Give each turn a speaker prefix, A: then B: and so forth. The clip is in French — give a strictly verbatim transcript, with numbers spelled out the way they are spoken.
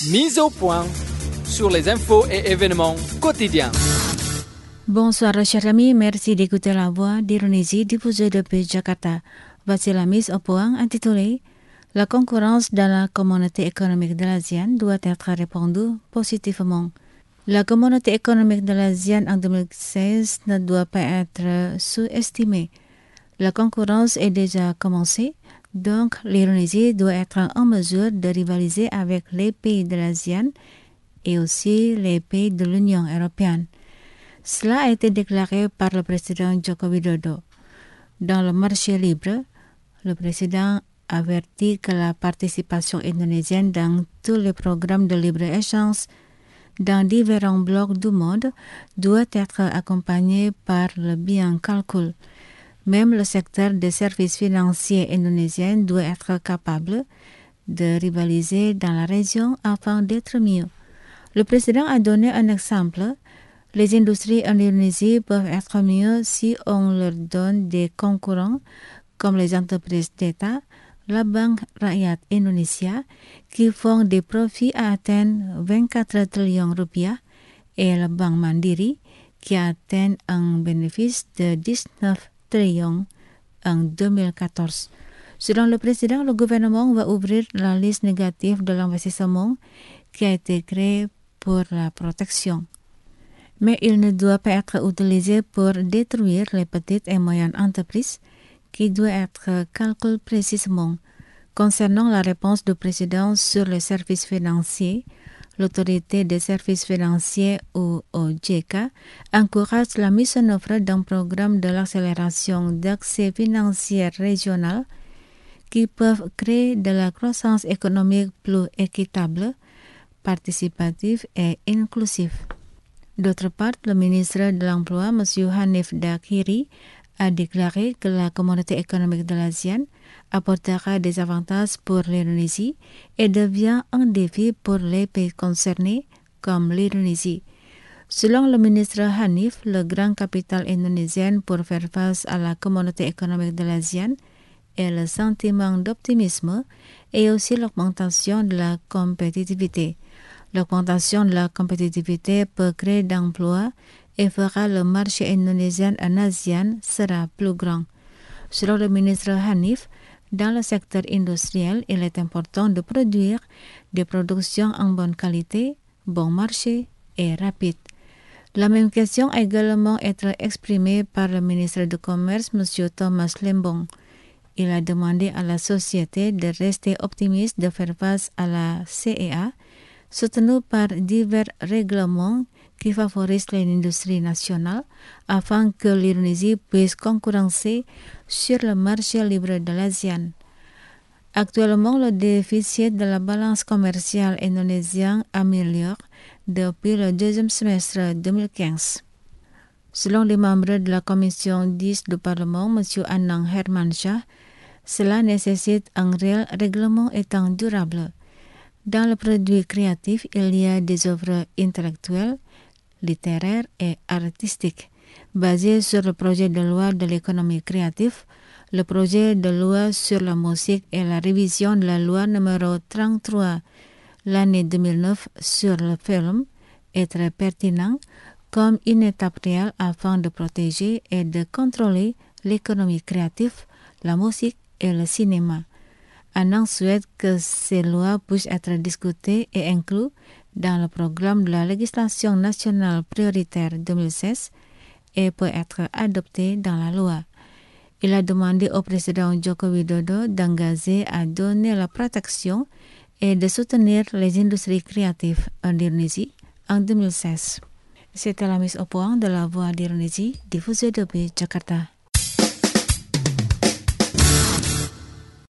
A: Mise au point sur les infos et événements quotidiens.
B: Bonsoir chers amis, merci d'écouter la voix d'Indonésie diffusée depuis Jakarta. Voici la mise au point intitulée « La concurrence dans la communauté économique de l'ASEAN doit être répondue positivement ». La communauté économique de l'ASEAN en deux mille seize ne doit pas être sous-estimée. La concurrence est déjà commencée, donc l'Indonésie doit être en mesure de rivaliser avec les pays de l'ASEAN et aussi les pays de l'Union européenne. Cela a été déclaré par le président Joko Widodo. Dans le marché libre, le président avertit que la participation indonésienne dans tous les programmes de libre-échange dans différents blocs du monde doit être accompagnée par le bien calcul. Même le secteur des services financiers indonésiens doit être capable de rivaliser dans la région afin d'être mieux. Le président a donné un exemple. Les industries en Indonésie peuvent être mieux si on leur donne des concurrents comme les entreprises d'État, la Banque Rakyat Indonesia, qui font des profits à atteindre vingt-quatre trillions rupiah, et la Banque Mandiri, qui atteint un bénéfice de dix-neuf trillions en deux mille quatorze. Selon le président, le gouvernement va ouvrir la liste négative de l'investissement qui a été créée pour la protection. Mais il ne doit pas être utilisé pour détruire les petites et moyennes entreprises qui doit être calculé précisément. Concernant la réponse du président sur les services financiers, l'autorité des services financiers ou O J K encourage la mise en œuvre d'un programme de l'accélération d'accès financier régional qui peuvent créer de la croissance économique plus équitable, participative et inclusive. D'autre part, le ministre de l'Emploi, M. Hanif Dakhiri, a déclaré que la communauté économique de l'ASEAN apportera des avantages pour l'Indonésie et devient un défi pour les pays concernés comme l'Indonésie. Selon le ministre Hanif, le grand capital indonésien pour faire face à la communauté économique de l'ASEAN est le sentiment d'optimisme et aussi l'augmentation de la compétitivité. L'augmentation de la compétitivité peut créer d'emplois et fera le marché indonésien en ASEAN sera plus grand. Selon le ministre Hanif, dans le secteur industriel, il est important de produire des productions en bonne qualité, bon marché et rapide. La même question a également été exprimée par le ministre du Commerce, M. Thomas Lembong. Il a demandé à la société de rester optimiste de faire face à la C E A, soutenue par divers règlements qui favorisent l'industrie nationale afin que l'Indonésie puisse concurrencer sur le marché libre de l'ASEAN. Actuellement, le déficit de la balance commerciale indonésienne améliore depuis le deuxième semestre deux mille quinze. Selon les membres de la commission dix du Parlement, M. Anang Hermansyah, cela nécessite un réel règlement étant durable. Dans le produit créatif, il y a des œuvres intellectuelles, littéraires et artistiques. Basées sur le projet de loi de l'économie créative, le projet de loi sur la musique et la révision de la loi numéro trente-trois l'année deux mille neuf sur le film est très pertinent comme une étape réelle afin de protéger et de contrôler l'économie créative, la musique et le cinéma. Anang souhaite que ces lois puissent être discutées et incluses dans le programme de la législation nationale prioritaire deux mille seize et peut être adoptée dans la loi. Il a demandé au président Joko Widodo d'engager à donner la protection et de soutenir les industries créatives en Indonésie en deux mille seize. C'était la mise au point de la Voix d'Indonésie diffusée depuis Jakarta.